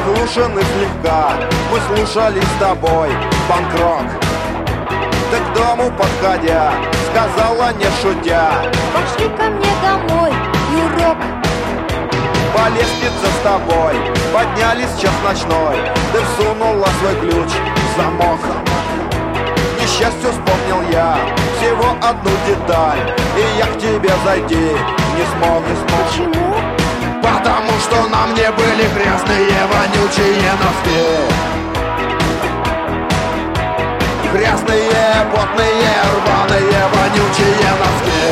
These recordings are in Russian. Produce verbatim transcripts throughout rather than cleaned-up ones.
Заглушены слегка, мы слушали с тобой панк-рок. Ты к дому подходя, сказала не шутя: пошли ко мне домой, Юрок. по лестнице с тобой поднялись час ночной. Ты всунула свой ключ в замок. К несчастью вспомнил я всего одну деталь, и я к тебе зайти не смог, не смог. Почему? Потому что на мне были грязные, вонючие носки. Грязные, потные, рваные, вонючие носки.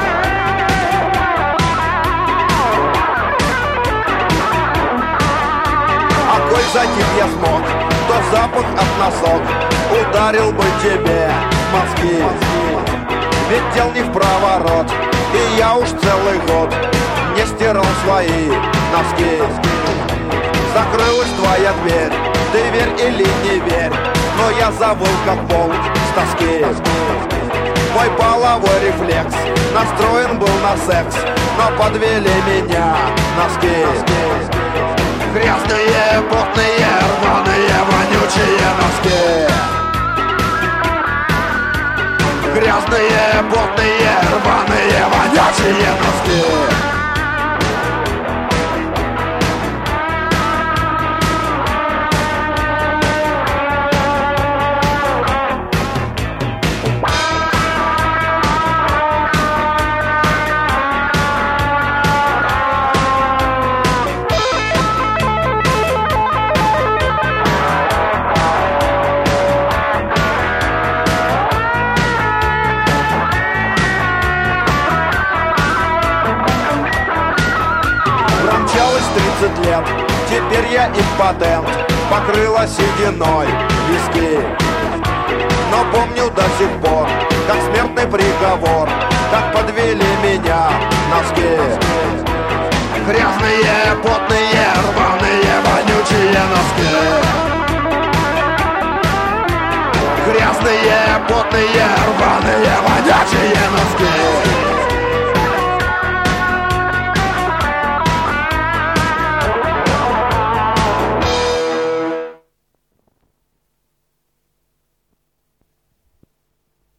А коль затих я смог, то запах от носок ударил бы тебе в мозги. Ведь дел не в проворот, и я уж целый год не стирал свои носки. Закрылась твоя дверь, ты верь или не верь, но я завыл как волк с тоски. Мой половой рефлекс настроен был на секс, но подвели меня носки. Грязные, потные, рваные, вонючие носки. Грязные, потные, рваные, вонючие носки. тридцать лет, теперь я импотент, покрыла сединой виски. Но помню до сих пор, как смертный приговор, как подвели меня носки. Грязные, потные, рваные, вонючие носки. Грязные, потные, рваные, вонючие носки.